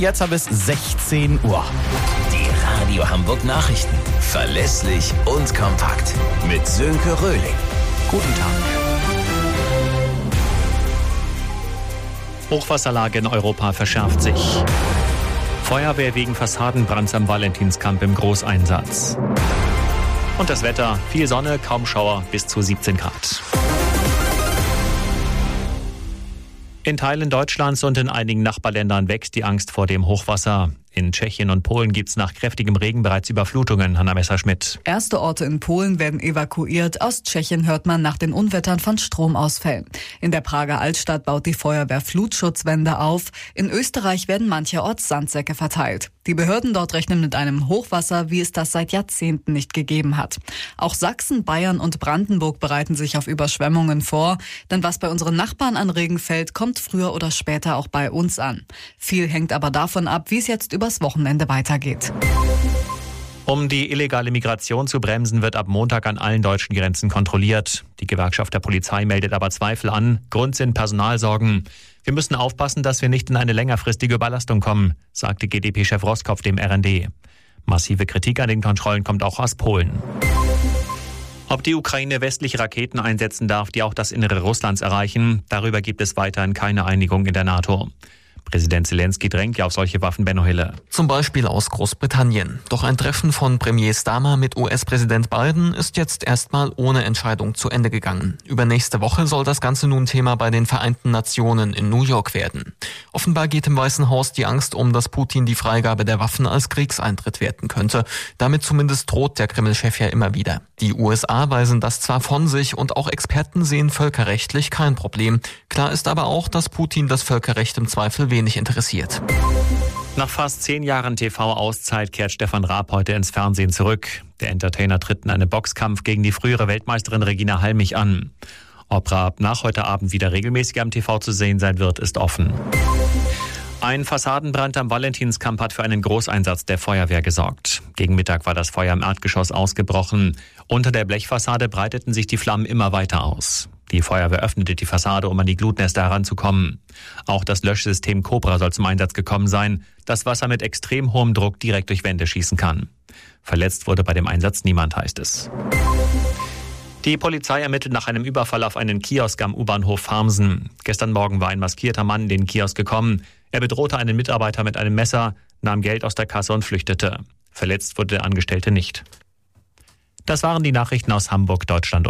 jetzt bis 16 Uhr. Die Radio Hamburg Nachrichten. Verlässlich und kompakt. Mit Sönke Röhling. Guten Tag. Hochwasserlage in Europa verschärft sich. Feuerwehr wegen Fassadenbrands am Valentinskamp im Großeinsatz. Und das Wetter, viel Sonne, kaum Schauer, bis zu 17 Grad. In Teilen Deutschlands und in einigen Nachbarländern wächst die Angst vor dem Hochwasser. In Tschechien und Polen gibt es nach kräftigem Regen bereits Überflutungen. Hanna Messerschmidt. Erste Orte in Polen werden evakuiert. Aus Tschechien hört man nach den Unwettern von Stromausfällen. In der Prager Altstadt baut die Feuerwehr Flutschutzwände auf. In Österreich werden mancherorts Sandsäcke verteilt. Die Behörden dort rechnen mit einem Hochwasser, wie es das seit Jahrzehnten nicht gegeben hat. Auch Sachsen, Bayern und Brandenburg bereiten sich auf Überschwemmungen vor. Denn was bei unseren Nachbarn an Regen fällt, kommt früher oder später auch bei uns an. Viel hängt aber davon ab, wie es jetzt übers Wochenende weitergeht. Um die illegale Migration zu bremsen, wird ab Montag an allen deutschen Grenzen kontrolliert. Die Gewerkschaft der Polizei meldet aber Zweifel an. Grund sind Personalsorgen. Wir müssen aufpassen, dass wir nicht in eine längerfristige Überlastung kommen, sagte GdP-Chef Roskopf dem RND. Massive Kritik an den Kontrollen kommt auch aus Polen. Ob die Ukraine westliche Raketen einsetzen darf, die auch das Innere Russlands erreichen, darüber gibt es weiterhin keine Einigung in der NATO. Präsident Zelensky drängt ja auf solche Waffen, Benno Hille. Zum Beispiel aus Großbritannien. Doch ein Treffen von Premier Starmer mit US-Präsident Biden ist jetzt erstmal ohne Entscheidung zu Ende gegangen. Übernächste Woche soll das Ganze nun Thema bei den Vereinten Nationen in New York werden. Offenbar geht im Weißen Haus die Angst um, dass Putin die Freigabe der Waffen als Kriegseintritt werten könnte. Damit zumindest droht der Kreml-Chef ja immer wieder. Die USA weisen das zwar von sich und auch Experten sehen völkerrechtlich kein Problem. Klar ist aber auch, dass Putin das Völkerrecht im Zweifel wenig interessiert. Nach fast 10 Jahren TV-Auszeit kehrt Stefan Raab heute ins Fernsehen zurück. Der Entertainer tritt in einen Boxkampf gegen die frühere Weltmeisterin Regina Halmich an. Ob Raab nach heute Abend wieder regelmäßig am TV zu sehen sein wird, ist offen. Ein Fassadenbrand am Valentinskamp hat für einen Großeinsatz der Feuerwehr gesorgt. Gegen Mittag war das Feuer im Erdgeschoss ausgebrochen. Unter der Blechfassade breiteten sich die Flammen immer weiter aus. Die Feuerwehr öffnete die Fassade, um an die Glutnester heranzukommen. Auch das Löschsystem Cobra soll zum Einsatz gekommen sein, das Wasser mit extrem hohem Druck direkt durch Wände schießen kann. Verletzt wurde bei dem Einsatz niemand, heißt es. Die Polizei ermittelt nach einem Überfall auf einen Kiosk am U-Bahnhof Farmsen. Gestern Morgen war ein maskierter Mann in den Kiosk gekommen. Er bedrohte einen Mitarbeiter mit einem Messer, nahm Geld aus der Kasse und flüchtete. Verletzt wurde der Angestellte nicht. Das waren die Nachrichten aus Hamburg, Deutschland.